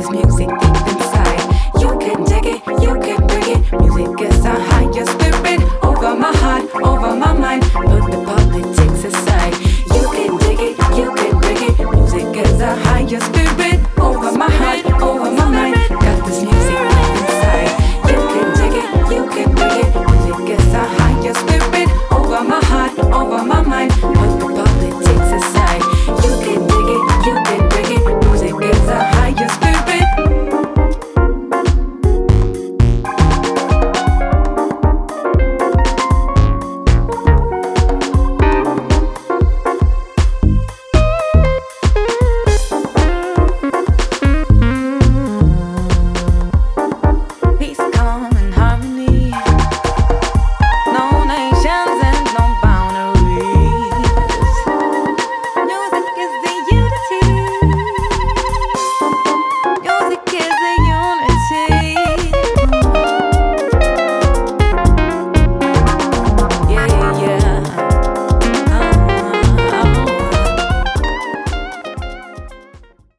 music deep inside. You can dig it, you can bring it. Music is a higher spirit over my heart, over my mind. Put the politics aside. You can dig it, you can bring it. Music is a higher spirit over my heart, over my mind. Got this music deep inside. You can dig it, you can bring it. Music is a